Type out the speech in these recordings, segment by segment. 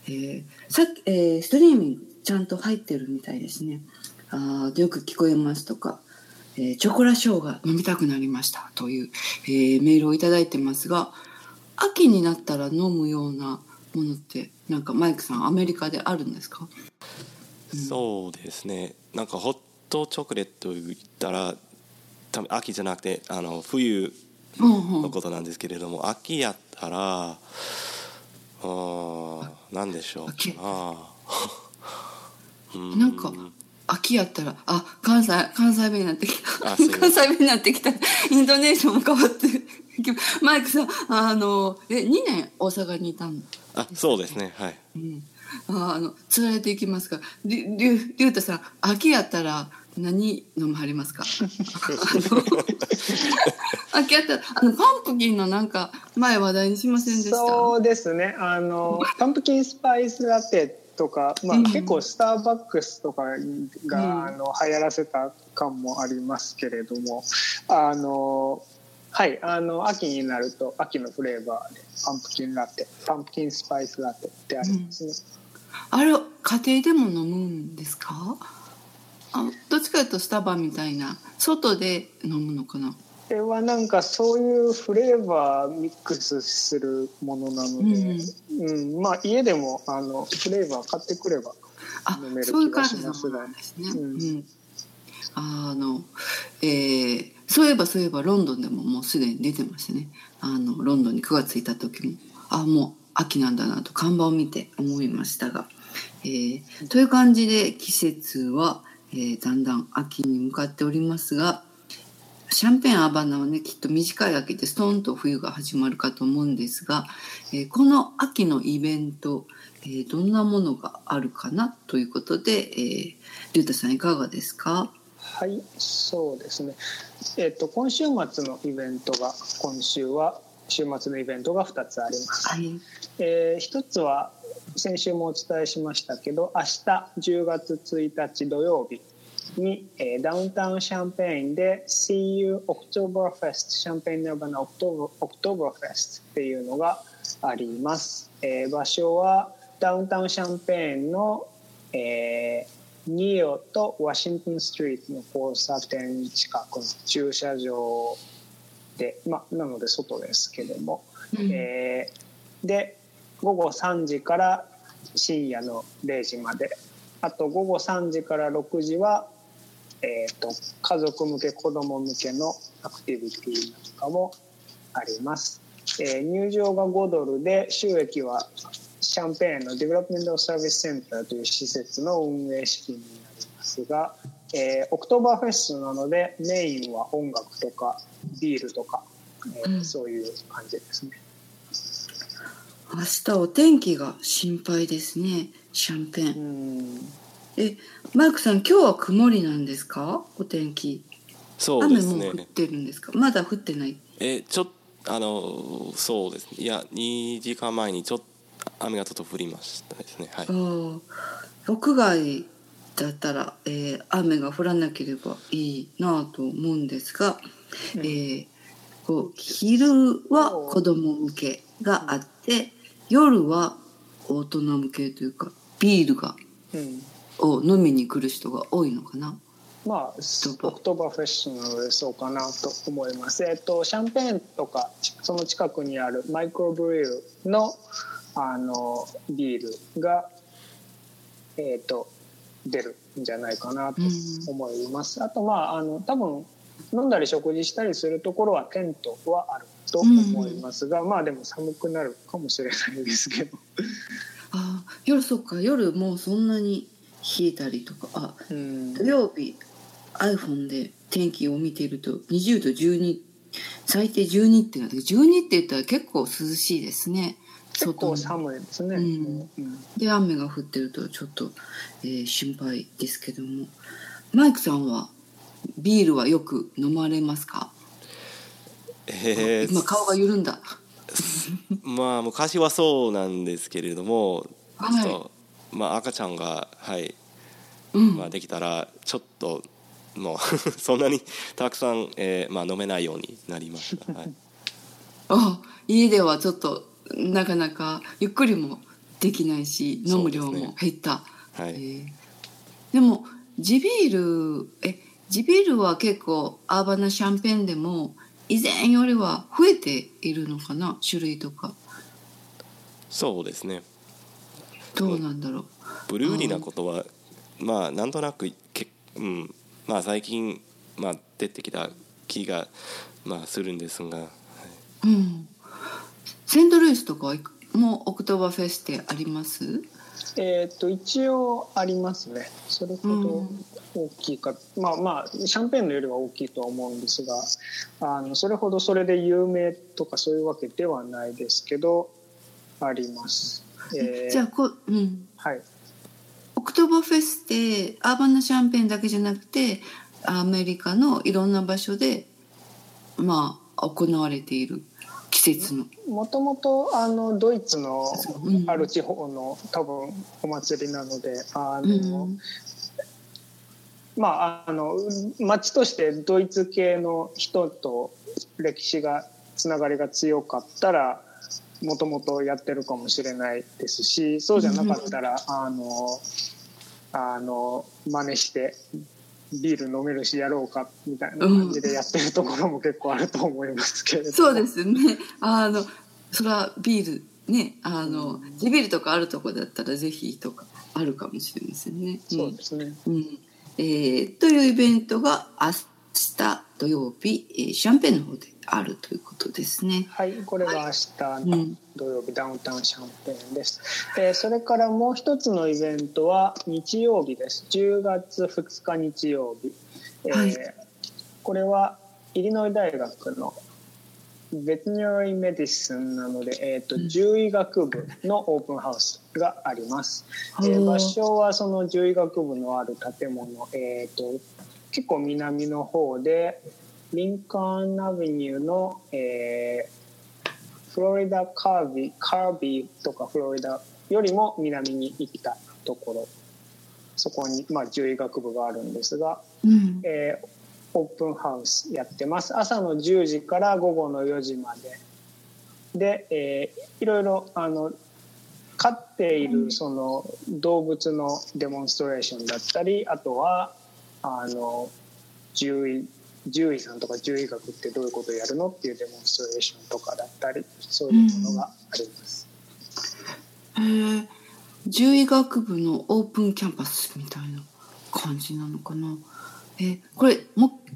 ストリーミングちゃんと入ってるみたいですね。よく聞こえますとか、チョコラショウが飲みたくなりましたという、メールをいただいてますが、秋になったら飲むようなものってなんかマイクさんアメリカであるんですか？ そうですね、なんかホットチョコレート言ったら多分秋じゃなくて冬のことなんですけれども、秋やったら何でしょうかななんか秋やったら関西弁になってきた関西弁になってきた。イントネーションも変わってマイクさん2年大阪にいたんですか？ そうですね、はい、 つられていきますが、りゅうたさん秋やったら何飲まはりますか？秋やったらパンプキンのなんか前話題にしませんでした？ そうですね、パンプキンスパイスラテとか、結構スターバックスとかが、流行らせた感もありますけれども、はい、秋になると秋のフレーバーでパンプキンラテ、パンプキンスパイスラテってありますね。 あれ家庭でも飲むんですか？どっちかというとスタバみたいな外で飲むのかな？ これはなんかそういうフレーバーミックスするものなので、家でもフレーバー買ってくれば飲める気がしますが、 そういえばロンドンでももうすでに出てましたね。ロンドンに9月いた時ももう秋なんだなと看板を見て思いましたが、という感じで季節は、だんだん秋に向かっておりますが、シャンペーンアバナはねきっと短い秋でストーンと冬が始まるかと思うんですが、この秋のイベント、どんなものがあるかなということで、りゅうたさんいかがですか？ はい、そうですね、今週末のイベントが週末のイベントが2つあります、1つは先週もお伝えしましたけど、明日10月1日土曜日に、ダウンタウンシャンペーンで See You Oktoberfest シャンペーンナバナ Oktoberfest っていうのがあります、場所はダウンタウンシャンペーンの、ニオとワシントンストリートの交差点近くの駐車場で、なので外ですけども、で午後3時から深夜の0時まで、あと午後3時から6時は、家族向け子ども向けのアクティビティなんかもあります、入場が$5で、収益はシャンペーンのディベロップメントサービスセンターという施設の運営資金になりますが、オクトーバーフェストなのでメインは音楽とかビールとか、そういう感じですね。 明日お天気が心配ですね。シャンペーン。マイクさん今日は曇りなんですか？お天気。 そうですね。 雨も降ってるんですか？まだ降ってない。 そうですね。いや2時間前にちょっと雨がちょっと降りましたですね。はい。 屋外だったら、雨が降らなければいいなと思うんですが、昼は子供向けがあって、夜は大人向けというかビールを飲みに来る人が多いのかな。 オクトーバーフェッショナルでそうかなと思います。シャンペーンとかその近くにあるマイクロブリューのビールが出るんじゃないかなと思います。あと多分飲んだり食事したりするところはテントはあると思いますが、でも寒くなるかもしれないですけど。 夜もうそんなに冷えたりとか、土曜日 iPhone で天気を見ていると20度12、最低12ってなって、12って言ったら結構涼しいですね。 結構寒いですね。 で雨が降ってるとちょっと、心配ですけども、マイクさんはビールはよく飲まれますか？今顔が緩んだ。 昔はそうなんですけれども、ちょっと赤ちゃんができたらちょっともうそんなにたくさん、飲めないようになりました。家ではちょっとなかなかゆっくりもできないし飲む量も減った、 はい、 でも地ビールは結構アーバンなシャンペーンでも以前よりは増えているのかな、種類とか。 そうですね。 どうなんだろう。 ブルーリーなことはまあなんとなくまあ最近出てきた気がするんですが、はい、 セントルイスとかもオクトーバーフェスってあります？ 一応ありますね。それほど大きいか、まあシャンペーンのよりは大きいとは思うんですが、それほどそれで有名とかそういうわけではないですけどあります。 じゃあはい。 オクトーバーフェスってアーバンなシャンペーンだけじゃなくてアメリカのいろんな場所で行われている季節の。 もともとドイツのある地方の多分お祭りなので、町としてドイツ系の人と歴史がつながりが強かったらもともとやってるかもしれないですし、そうじゃなかったら真似してビール飲めるしやろうかみたいな感じでやってるところも結構あると思いますけれども、 そうですね。それはビールね、地ビールとかあるところだったらぜひとかあるかもしれませんね。 そうですね。 というイベントが明日土曜日、シャンペーンの方であるということですね。 はい、これが明日の土曜日、ダウンタウンシャンペーンです。それからもう一つのイベントは日曜日です。10月2日日曜日。これはイリノイ大学のベテナリーメディスンなので、獣医学部のオープンハウスがあります。場所はその獣医学部のある建物、結構南の方でリンカーンアベニューの、フロリダカービーとかフロリダよりも南に行ったところ、そこに獣医学部があるんですが、オープンハウスやってます。朝の10時から午後の4時までで、いろいろ飼っているその動物のデモンストレーションだったり、あとは獣医さんとか獣医学ってどういうことをやるのっていうデモンストレーションとかだったり、そういうものがあります。 獣医学部のオープンキャンパスみたいな感じなのかな。これ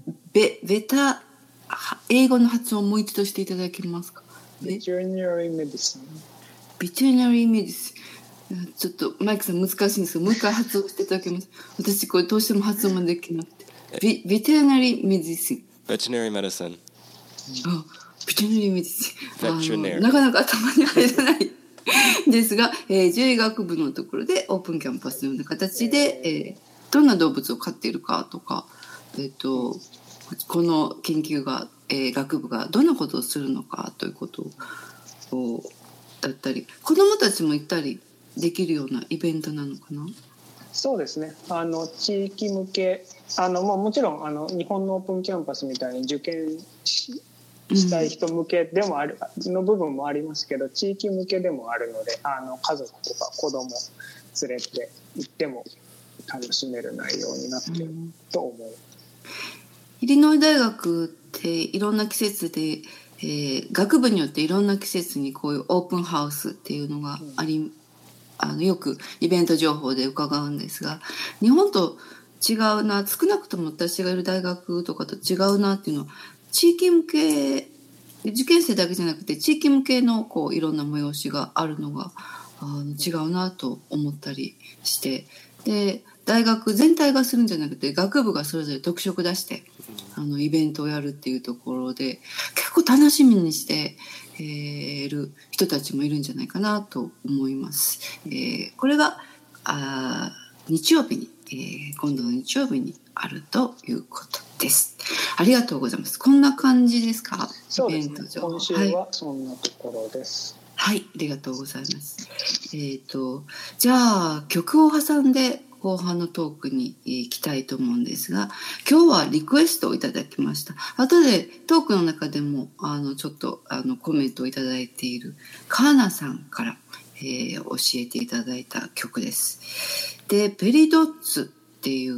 英語の発音をもう一度していただけますか？ ベテナリーメディスン。 ベテナリーメディスン。ちょっとマイクさん難しいんですけど、もう一回発音していただけます？私これどうしても発音もできなくて。ベテナリーメディスン。 ベテナリーメディスン。 ベテナリーメディスン。なかなか頭に入らないですが、獣医学部のところでオープンキャンパスのような形で、どんな動物を飼っているかとか、この研究が、学部がどんなことをするのかということをだったり、子どもたちも行ったりできるようなイベントなのかな。そうですね。 地域向けもちろん日本のオープンキャンパスみたいに受験したい人向けでもあるの部分もありますけど、地域向けでもあるので、家族とか子供連れて行っても楽しめる内容になっていると思う。 イリノイ大学っていろんな季節で、学部によっていろんな季節にこういうオープンハウスっていうのがあり、よくイベント情報で伺うんですが、日本と違うな、少なくとも私がいる大学とかと違うなっていうのは、地域向け、受験生だけじゃなくて地域向けのこういろんな催しがあるのが違うなと思ったりして、で大学全体がするんじゃなくて学部がそれぞれ特色出してイベントをやるっていうところで結構楽しみにしている人たちもいるんじゃないかなと思います。これが日曜日に、今度の日曜日にあるということです。ありがとうございます。こんな感じですか？ そうですね。今週はそんなところです。 はい、ありがとうございます。じゃあ曲を挟んで後半のトークに行きたいと思うんですが、今日はリクエストをいただきました。後でトークの中でもちょっとコメントをいただいているカーナさんから、 教えていただいた曲です。でペリドッツっていう、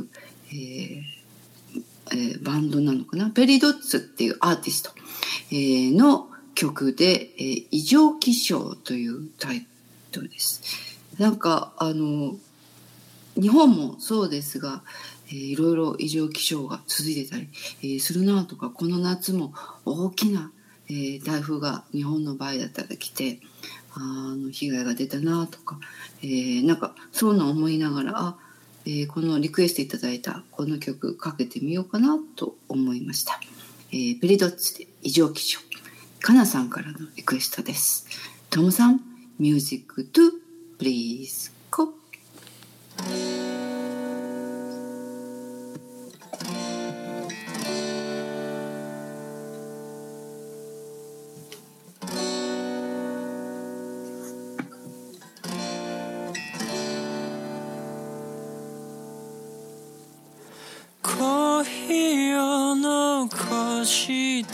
バンドなのかな、ペリドッツっていうアーティスト、の曲で、異常気象というタイトルです。なんか日本もそうですが、いろいろ異常気象が続いてたり、するなとか、この夏も大きな、台風が日本の場合だったら来て被害が出たなとか、なんかそういうのを思いながらこのリクエストいただいたこの曲かけてみようかなと思いました。ペリドッツで異常気象、かなさんからのリクエストです。トムさん、ミュージックトゥプリーズコ。 コーヒーを残して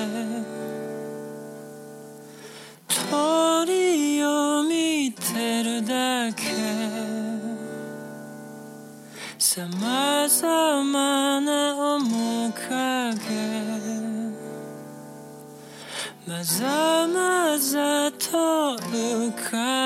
鳥を見てるだけ、さまざまな面影まざまざと浮か